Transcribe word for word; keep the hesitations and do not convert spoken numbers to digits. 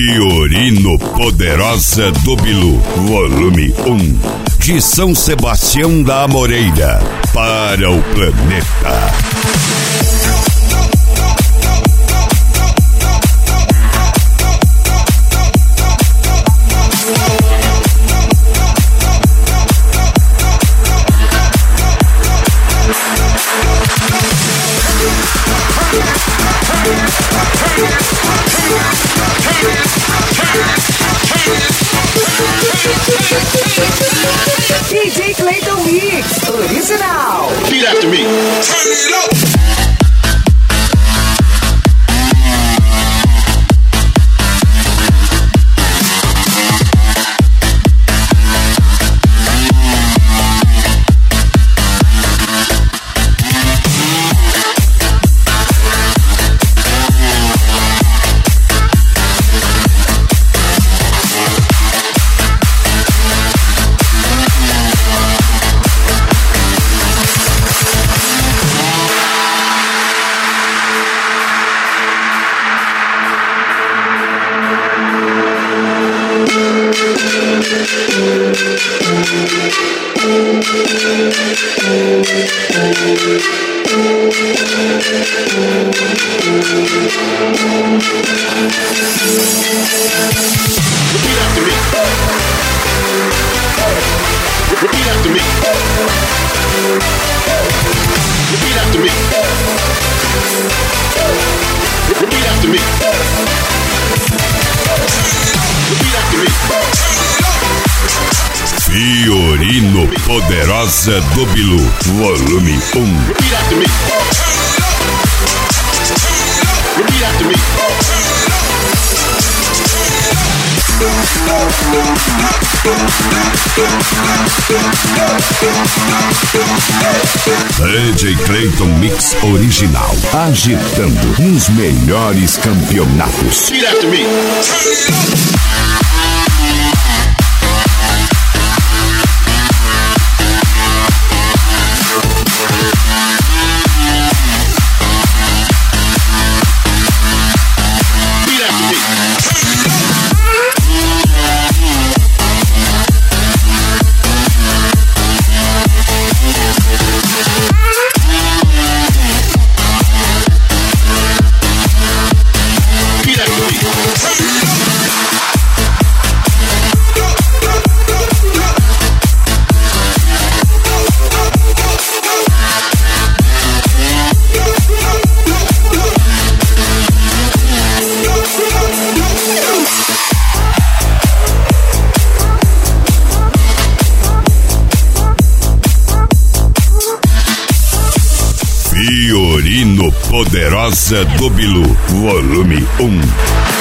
Fiorino Poderosa do Bilu, volume um. De São Sebastião da Amoreira para o planeta. D J Clayton Mix, original. Repeat after me. Turn it up. Fiorino Poderosa do Bilu, volume um. Repeat after me. Repeat after me. D J Clayton Mix original, agitando nos melhores campeonatos. Repeat after me. Fiorino Poderosa do Bilu, volume um.